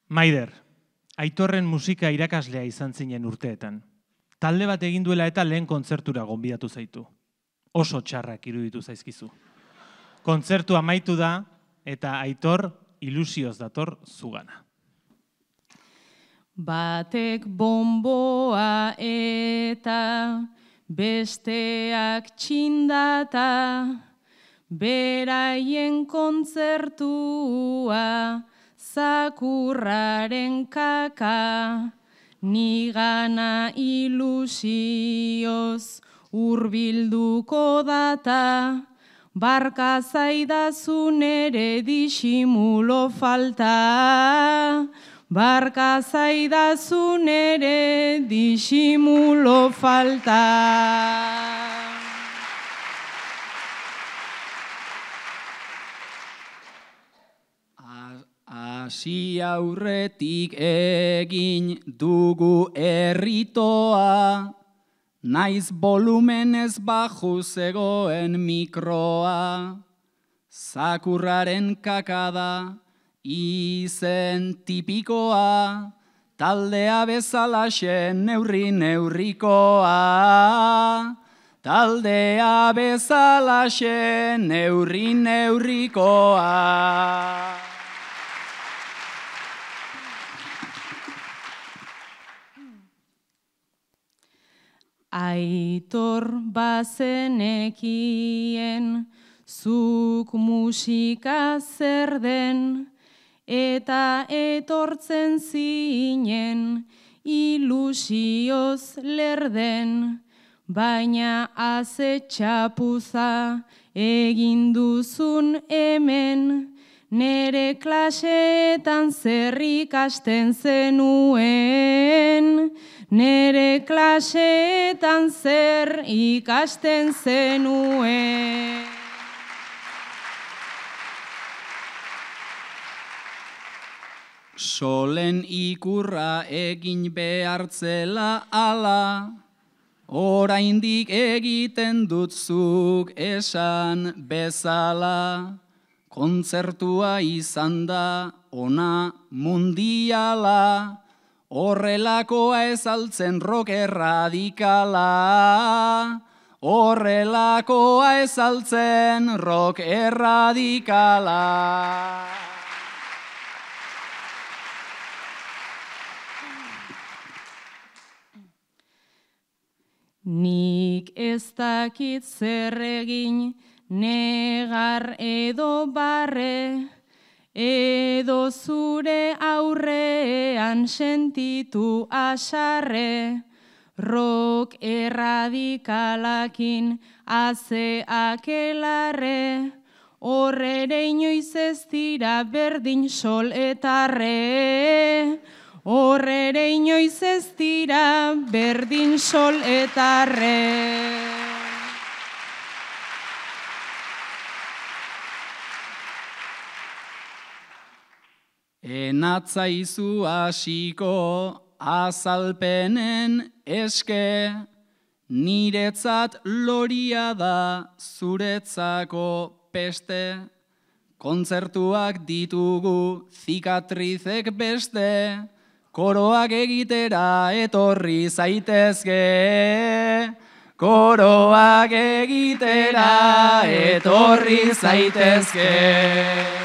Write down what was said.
Maider, Aitorren musika irakaslea izan zinen urteetan. Talde bat egin duela eta lehen kontzertura gonbidatu zaitu. Oso txarrak iruditu zaizkizu. Kontzertu amaitu da eta Aitor ilusioz dator zugana. Batek bonboa eta besteak txindata, beraien kontzertua zakurraren kaka, nigana ilusioz hurbilduko data, barka zaidazun ere disimulo falta, barka zaidazun ere disimulo falta. Hasi aurretik egin dugu erritoa, naiz volumenez baju zegoen mikroa, zakurraren kakada izen tipikoa, taldea bezalaxe neurri-neurrikoa, taldea bezalaxe neurri-neurrikoa. Aitor bazenekien zuk musika zer den, eta etortzen zinen ilusioz lerden, baina aze txapuza egin duzun hemen, nere klaseetan zer ikasten zenuen, nere klaseetan zer ikasten zenuen. Solen ikurra egin behartzela ala, oraindik egiten dut zuk esan bezala. Kontzertua izan da ona mundiala, horrelakoa ezaltzen rock erradikala, horrelakoa ezaltzen rock erradikala. Nik ez dakit zer egin, negar edo barre, edo zure aurrean sentitu asarre, rock erradikalakin azeak elarre, horrere inoiz ez dira berdin sol eta re, horrere inoiz ez dira berdin sol eta re. Enatzaizu hasiko azalpenen eske, niretzat loria da zuretzako peste, kontzertuak ditugu zikatrizek beste, koroak egitera etorri zaitezke, koroak egitera etorri zaitezke.